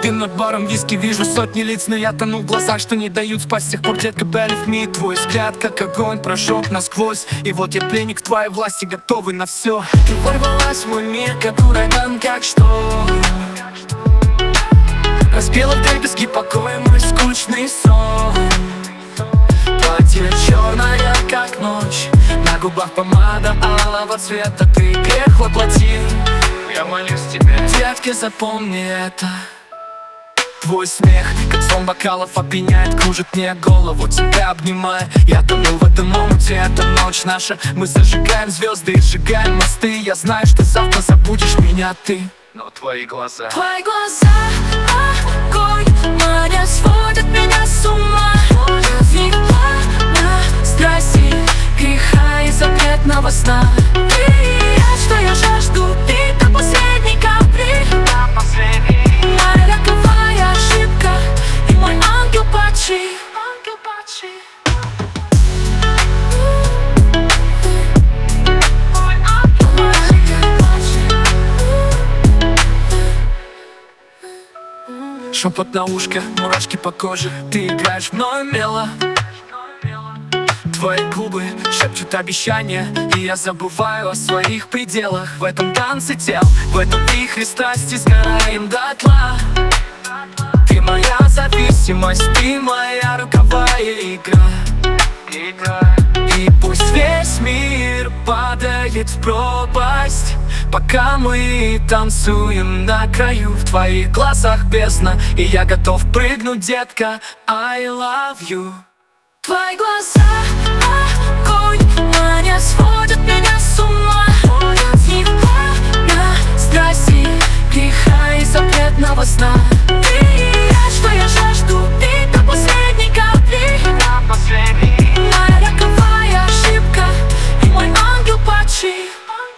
Ты над баром виски, вижу сотни лиц, но я тону в глазах, что не дают спать. С тех пор, детка, believe me, твой взгляд, как огонь, прожег насквозь. И вот я пленник твоей власти, готовый на все. Ты ворвалась в мой мир, как ураган, как шторм. Разбила вдребезги покой мой скучный сон. Платье черное, как ночь, на губах помада алого цвета. Ты грех воплоти, я молюсь тебе. Детки, запомни это. Твой смех, как звон бокалов, опьяняет, кружит мне голову. Тебя обнимая, я тону в этом омуте. Это ночь наша, мы зажигаем звезды и сжигаем мосты. Я знаю, что завтра забудешь меня ты, но твои глаза огонь, море сводят меня с ума. В них пламя страсти, греха и запретного сна. Ты и я, что я жажду пить до последней капли. Моя роковая ошибка и мой ангел падший. Шепот на ушко, мурашки по коже. Ты играешь мною мело. Твои губы шепчут обещания, и я забываю о своих пределах. В этом танце тел, в этом вихре страсти сгораем дотла. Ты моя зависимость, ты моя роковая игра. И пусть весь мир падает в пропасть, пока мы танцуем на краю. В твоих глазах бездна, и я готов прыгнуть, детка. I love you. Твои глаза огонь, они сводят меня с ума. В них пламя страсти, греха и запретного сна. Ты и я, что я жажду пить до последней капли. Моя роковая ошибка и мой ангел падший.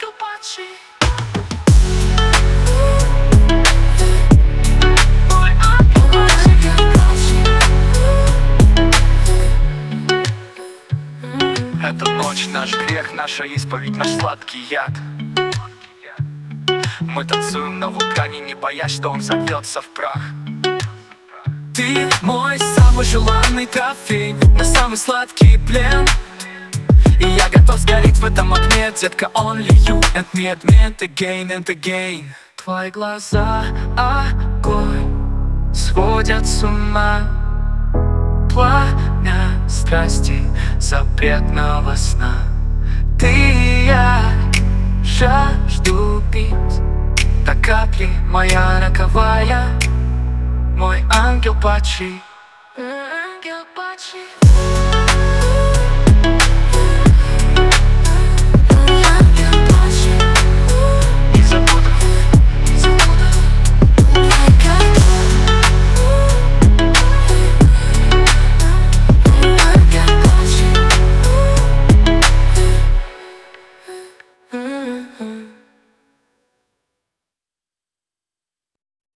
Эта ночь наш грех, наша исповедь, наш сладкий яд. Мы танцуем на вулкане, не боясь, что он взорвется в прах. Ты мой самый желанный трофей, мой самый сладкий плен. И я готов сгореть в этом огне, детка. Only you and me admit again and again. Твои глаза огонь сводят с ума. Пламя страсти, запретного сна. Ты и я жажду пить до капли. Моя роковая, мой ангел падший. Ангел падший.